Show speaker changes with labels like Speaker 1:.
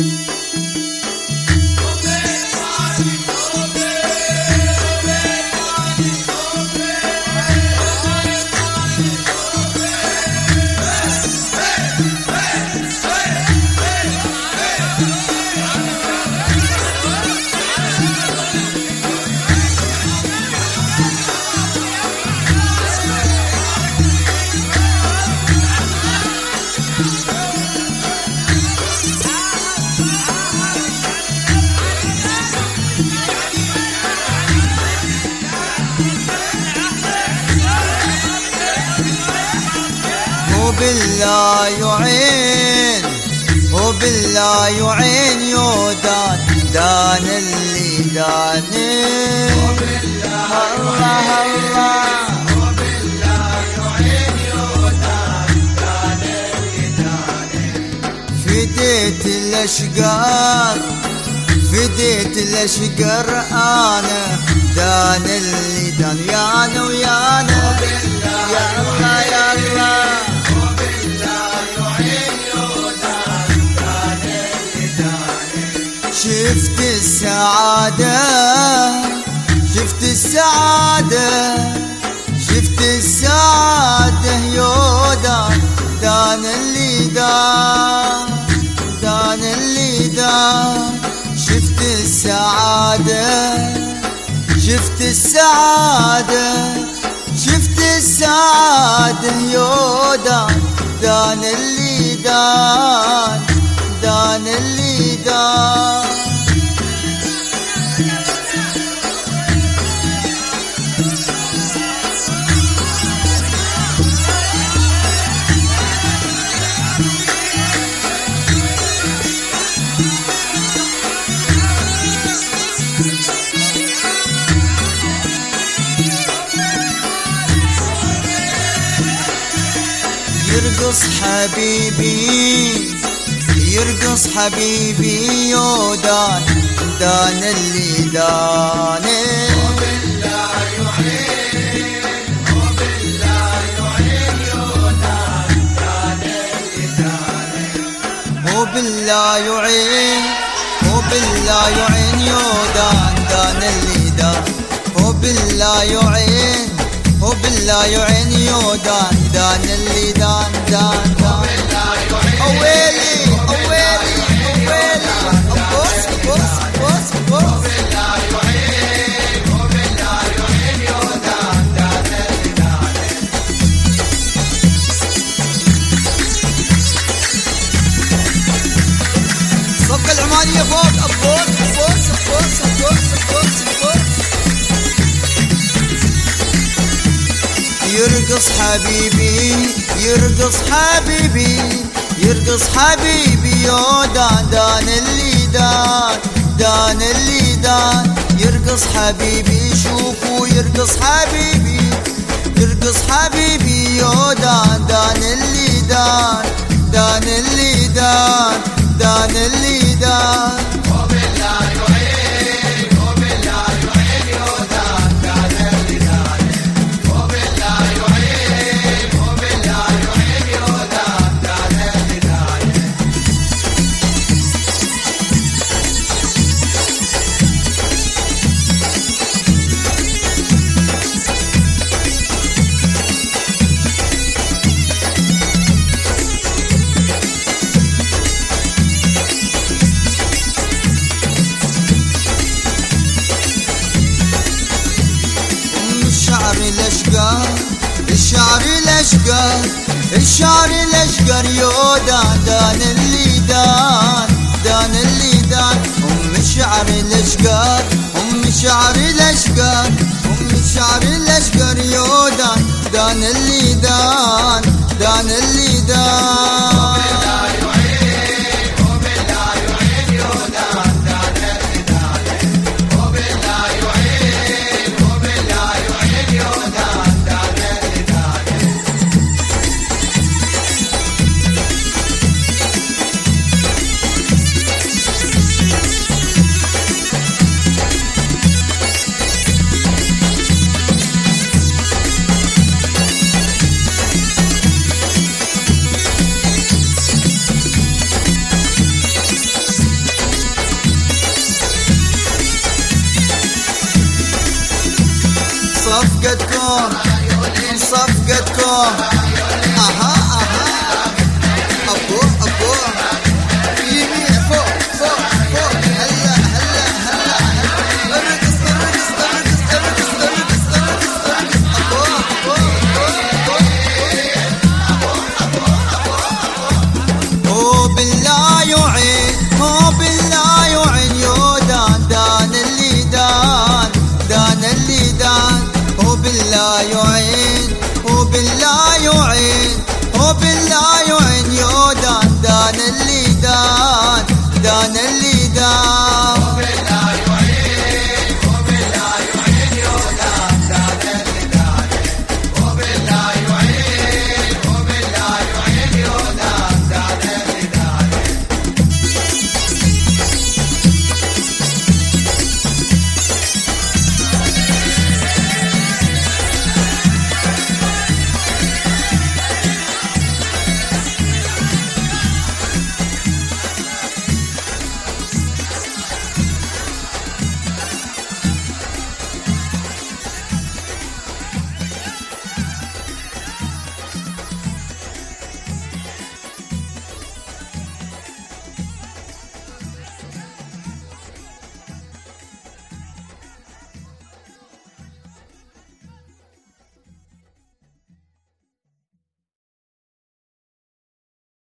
Speaker 1: وبالله يعين وبالله يعين يودان دان اللي داني الله الله
Speaker 2: وبالله يعين يودان دان اللي داني
Speaker 1: فديت الاشقار فديت الاشقر انا دان اللي دان يانا ويانا يا الله يا الله شفت السعادة شفت السعادة شفت السعادة يودان دان اللي دان دان اللي دان شفت السعادة شفت السعادة شفت السعادة يودان دان اللي دان دان اللي دان يرقص حبيبي يرقص حبيبي يودان دان اللي داني
Speaker 2: وبالله يعين وبالله يعين يودان دان اللي داني
Speaker 1: وبالله يعين وبالله يعين يودان دان اللي دان وبالله يعين وبالله يعين يودان دان اللي دان دان دان اويلي اويلي اويلي بص بص بص بص
Speaker 2: وبالله يعين وبالله يعين يودان دان اللي داني
Speaker 1: صفقة العمانية فوق البوس البوس البوس البوس البوس البوس يرقص حبيبي يرقص حبيبي يرقص حبيبي يودان دان اللي دان دان اللي دان يرقص حبيبي شوفوا يرقص حبيبي يرقص حبيبي يودان دان اللي دان دان اللي دان دان اللي دان
Speaker 2: وبالله يعين وبالله يعين يودان دان اللي داني وبالله يعين وبالله يعين يودان دان اللي داني
Speaker 1: الشعر الاشقر الشعر الاشقر الشعر الاشقر يودان دان اللي دان دان اللي دان الشعر الاشقر الشعر الاشقر الشعر الاشقر يودان دان اللي دان دان اللي دان صفقتكم. اها